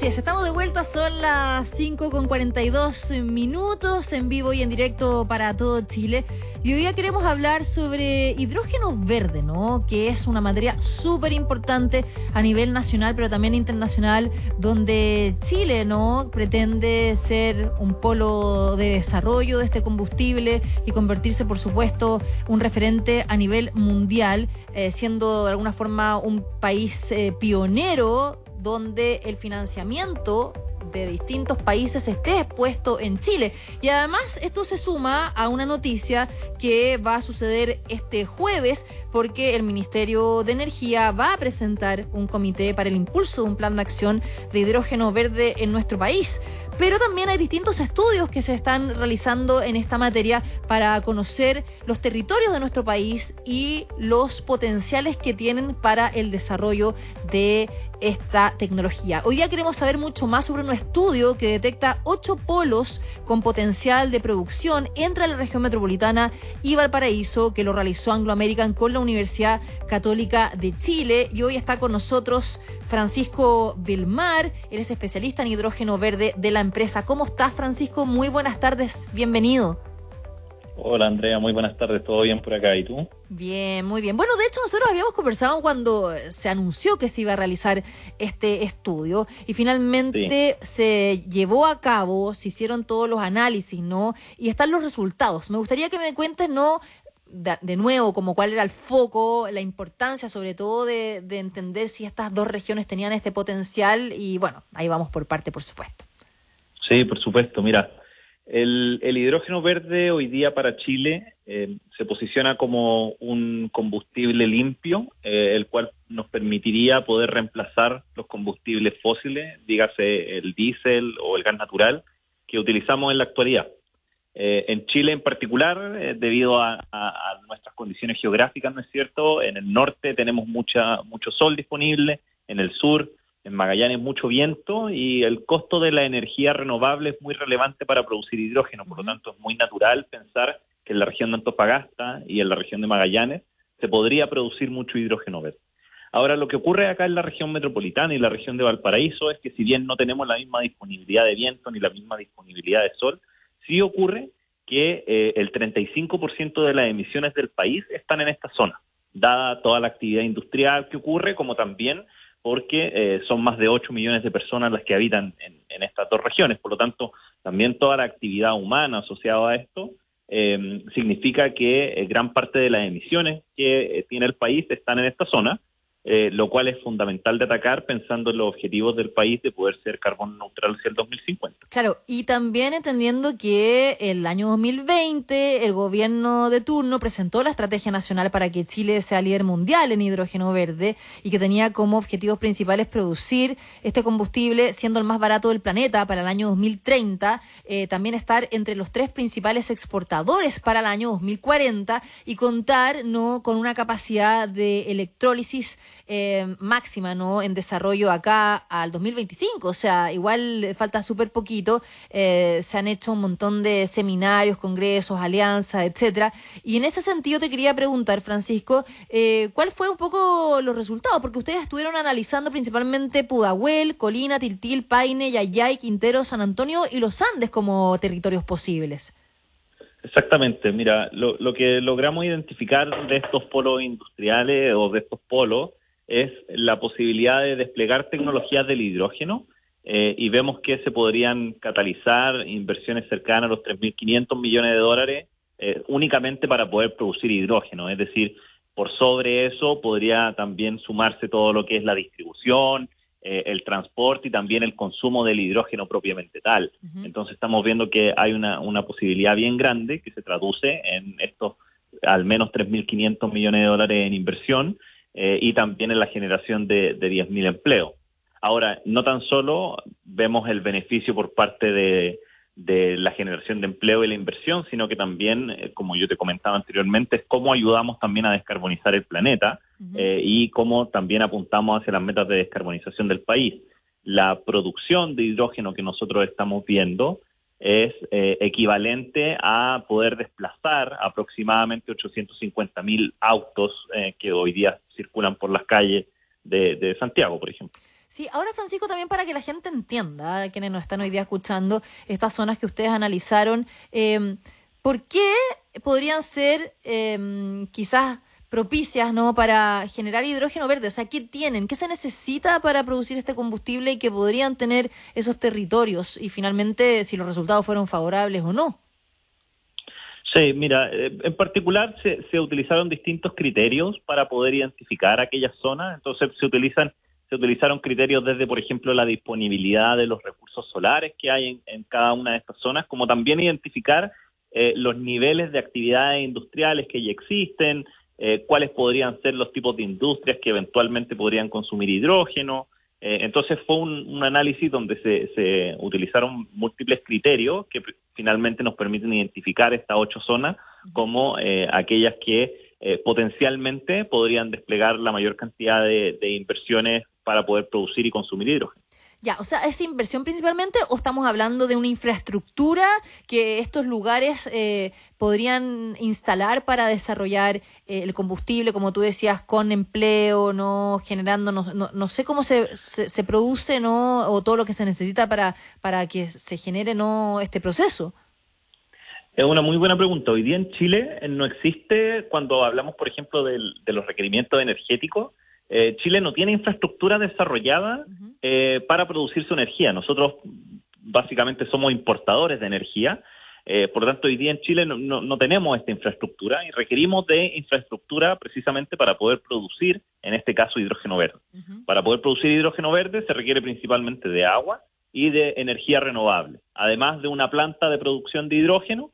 Así es, estamos de vuelta, son las 5:42 en vivo y en directo para todo Chile. Y hoy día queremos hablar sobre hidrógeno verde, ¿no? Que es una materia súper importante a nivel nacional, pero también internacional, donde Chile, ¿no?, pretende ser un polo de desarrollo de este combustible y convertirse, por supuesto, un referente a nivel mundial, siendo de alguna forma un país pionero, donde el financiamiento de distintos países esté expuesto en Chile. Y además esto se suma a una noticia que va a suceder este jueves, porque el Ministerio de Energía va a presentar un comité para el impulso de un plan de acción de hidrógeno verde en nuestro país. Pero también hay distintos estudios que se están realizando en esta materia para conocer los territorios de nuestro país y los potenciales que tienen para el desarrollo de esta tecnología. Hoy día queremos saber mucho más sobre un estudio que detecta 8 polos con potencial de producción entre la región metropolitana y Valparaíso, que lo realizó Anglo American con la Universidad Católica de Chile. Y hoy está con nosotros Francisco Vilmar, él es especialista en hidrógeno verde de la empresa. ¿Cómo estás, Francisco? Muy buenas tardes, bienvenido. Hola, Andrea, muy buenas tardes, ¿todo bien por acá? ¿Y tú? Bien, muy bien. Bueno, de hecho nosotros habíamos conversado cuando se anunció que se iba a realizar este estudio y finalmente se llevó a cabo, se hicieron todos los análisis, ¿no? Y están los resultados. Me gustaría que me cuentes, ¿no?, de nuevo, como cuál era el foco, la importancia sobre todo de entender si estas dos regiones tenían este potencial y bueno, ahí vamos por parte, por supuesto. Sí, por supuesto. Mira, el hidrógeno verde hoy día para Chile se posiciona como un combustible limpio, el cual nos permitiría poder reemplazar los combustibles fósiles, dígase el diésel o el gas natural, que utilizamos en la actualidad. En Chile en particular, debido a nuestras condiciones geográficas, ¿no es cierto? En el norte tenemos mucho sol disponible, en el sur, en Magallanes mucho viento, y el costo de la energía renovable es muy relevante para producir hidrógeno. Por lo tanto, es muy natural pensar que en la región de Antofagasta y en la región de Magallanes se podría producir mucho hidrógeno verde. Ahora, lo que ocurre acá en la región metropolitana y la región de Valparaíso es que si bien no tenemos la misma disponibilidad de viento ni la misma disponibilidad de sol, sí ocurre que el 35% de las emisiones del país están en esta zona, dada toda la actividad industrial que ocurre, como también porque son más de 8 millones de personas las que habitan en estas dos regiones. Por lo tanto, también toda la actividad humana asociada a esto significa que gran parte de las emisiones que tiene el país están en esta zona, lo cual es fundamental de atacar pensando en los objetivos del país de poder ser carbono neutral hacia el 2050. Claro, y también entendiendo que el año 2020 el gobierno de turno presentó la Estrategia Nacional para que Chile sea líder mundial en hidrógeno verde y que tenía como objetivos principales producir este combustible siendo el más barato del planeta para el año 2030, también estar entre los 3 principales exportadores para el año 2040 y contar, ¿no?, con una capacidad de electrólisis máxima, ¿no?, en desarrollo acá al 2025, o sea, igual falta súper poquito. Se han hecho un montón de seminarios, congresos, alianzas, etcétera, y en ese sentido te quería preguntar, Francisco, ¿cuál fue un poco los resultados? Porque ustedes estuvieron analizando principalmente Pudahuel, Colina, Tiltil, Paine, Yayay, Quintero, San Antonio y Los Andes como territorios posibles. Exactamente, mira, lo que logramos identificar de estos polos industriales o de estos polos es la posibilidad de desplegar tecnologías del hidrógeno y vemos que se podrían catalizar inversiones cercanas a los 3.500 millones de dólares únicamente para poder producir hidrógeno. Es decir, por sobre eso podría también sumarse todo lo que es la distribución, el transporte y también el consumo del hidrógeno propiamente tal. Uh-huh. Entonces estamos viendo que hay una posibilidad bien grande que se traduce en estos al menos 3.500 millones de dólares en inversión y también en la generación de 10.000 empleos. Ahora, no tan solo vemos el beneficio por parte de la generación de empleo y la inversión, sino que también, como yo te comentaba anteriormente, es cómo ayudamos también a descarbonizar el planeta y cómo también apuntamos hacia las metas de descarbonización del país. La producción de hidrógeno que nosotros estamos viendo es equivalente a poder desplazar aproximadamente 850.000 autos que hoy día circulan por las calles de Santiago, por ejemplo. Sí, ahora Francisco, también para que la gente entienda, quienes nos están hoy día escuchando, estas zonas que ustedes analizaron, ¿por qué podrían ser quizás propicias, ¿no?, para generar hidrógeno verde? O sea, ¿qué tienen? ¿Qué se necesita para producir este combustible y que podrían tener esos territorios? Y finalmente, si los resultados fueron favorables o no. Sí, mira, en particular se utilizaron distintos criterios para poder identificar aquellas zonas. Entonces se utilizaron criterios desde, por ejemplo, la disponibilidad de los recursos solares que hay en cada una de estas zonas, como también identificar los niveles de actividades industriales que ya existen, cuáles podrían ser los tipos de industrias que eventualmente podrían consumir hidrógeno. Entonces fue un análisis donde se utilizaron múltiples criterios que finalmente nos permiten identificar estas 8 zonas como aquellas que potencialmente podrían desplegar la mayor cantidad de inversiones para poder producir y consumir hidrógeno. Ya, o sea, ¿es inversión principalmente o estamos hablando de una infraestructura que estos lugares podrían instalar para desarrollar el combustible, como tú decías, con empleo, no generando, no sé cómo se produce, no, o todo lo que se necesita para que se genere, no, este proceso? Es una muy buena pregunta. Hoy día en Chile no existe, cuando hablamos, por ejemplo, de los requerimientos energéticos, Chile no tiene infraestructura desarrollada para producir su energía. Nosotros básicamente somos importadores de energía, por lo tanto hoy día en Chile no tenemos esta infraestructura y requerimos de infraestructura precisamente para poder producir, en este caso, hidrógeno verde. Para poder producir hidrógeno verde se requiere principalmente de agua y de energía renovable, además de una planta de producción de hidrógeno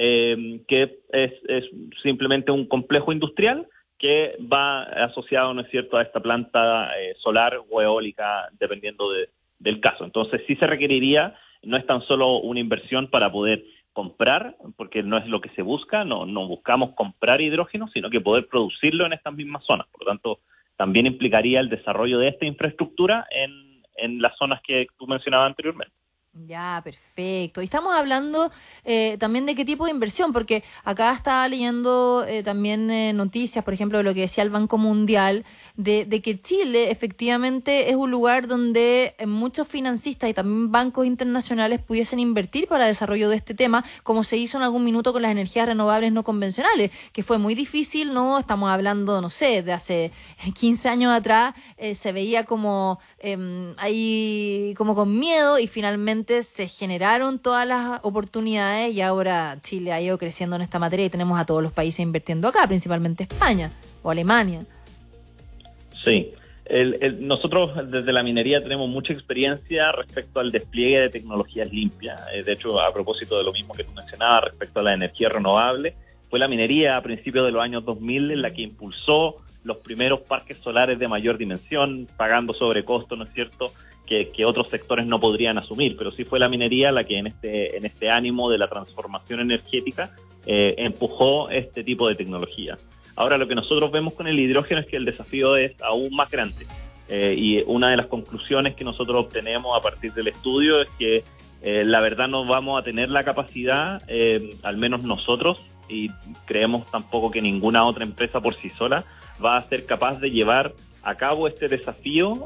que es simplemente un complejo industrial que va asociado, ¿no es cierto?, a esta planta solar o eólica, dependiendo del caso. Entonces sí se requeriría, no es tan solo una inversión para poder comprar, porque no es lo que se busca, no buscamos comprar hidrógeno, sino que poder producirlo en estas mismas zonas. Por lo tanto, también implicaría el desarrollo de esta infraestructura en las zonas que tú mencionabas anteriormente. Ya, perfecto. Y estamos hablando también de qué tipo de inversión, porque acá estaba leyendo también noticias, por ejemplo, de lo que decía el Banco Mundial, de que Chile efectivamente es un lugar donde muchos financistas y también bancos internacionales pudiesen invertir para el desarrollo de este tema, como se hizo en algún minuto con las energías renovables no convencionales, que fue muy difícil, ¿no? Estamos hablando, no sé, de hace 15 años atrás, se veía como ahí como con miedo y finalmente se generaron todas las oportunidades y ahora Chile ha ido creciendo en esta materia y tenemos a todos los países invirtiendo acá, principalmente España o Alemania. Sí, nosotros desde la minería tenemos mucha experiencia respecto al despliegue de tecnologías limpias. De hecho, a propósito de lo mismo que tú mencionabas respecto a la energía renovable, fue la minería a principios de los años 2000 en la que impulsó los primeros parques solares de mayor dimensión, pagando sobrecosto, ¿no es cierto?, que otros sectores no podrían asumir, pero sí fue la minería la que en este ánimo de la transformación energética empujó este tipo de tecnología. Ahora lo que nosotros vemos con el hidrógeno es que el desafío es aún más grande y una de las conclusiones que nosotros obtenemos a partir del estudio es que la verdad no vamos a tener la capacidad, al menos nosotros, y creemos tampoco que ninguna otra empresa por sí sola va a ser capaz de llevar a cabo este desafío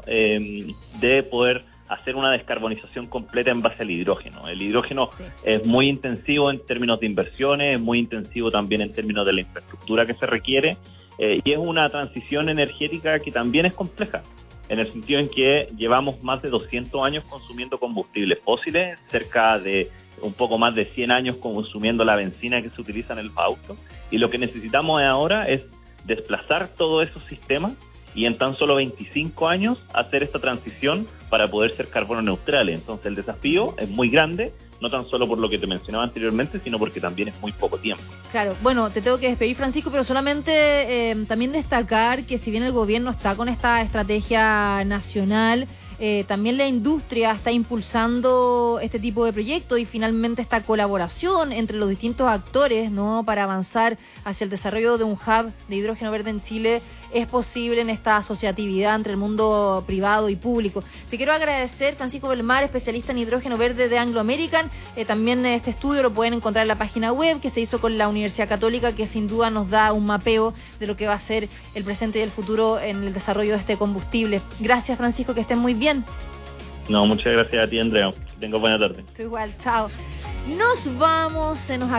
de poder hacer una descarbonización completa en base al hidrógeno. El hidrógeno es muy intensivo en términos de inversiones, es muy intensivo también en términos de la infraestructura que se requiere y es una transición energética que también es compleja, en el sentido en que llevamos más de 200 años consumiendo combustibles fósiles, cerca de un poco más de 100 años consumiendo la benzina que se utiliza en el auto, y lo que necesitamos ahora es desplazar todos esos sistemas y en tan solo 25 años hacer esta transición para poder ser carbono neutrales. Entonces el desafío es muy grande, no tan solo por lo que te mencionaba anteriormente, sino porque también es muy poco tiempo. Claro, bueno, te tengo que despedir, Francisco, pero solamente también destacar que si bien el gobierno está con esta estrategia nacional, también la industria está impulsando este tipo de proyectos y finalmente esta colaboración entre los distintos actores, ¿no?, para avanzar hacia el desarrollo de un hub de hidrógeno verde en Chile es posible en esta asociatividad entre el mundo privado y público. Te quiero agradecer, Francisco Belmar, especialista en hidrógeno verde de Anglo American. También este estudio lo pueden encontrar en la página web que se hizo con la Universidad Católica, que sin duda nos da un mapeo de lo que va a ser el presente y el futuro en el desarrollo de este combustible. Gracias, Francisco, que estén muy bien. bien. No, muchas gracias a ti, Andrea. Que tengas buena tarde. Tú igual, chao. Nos vamos, se nos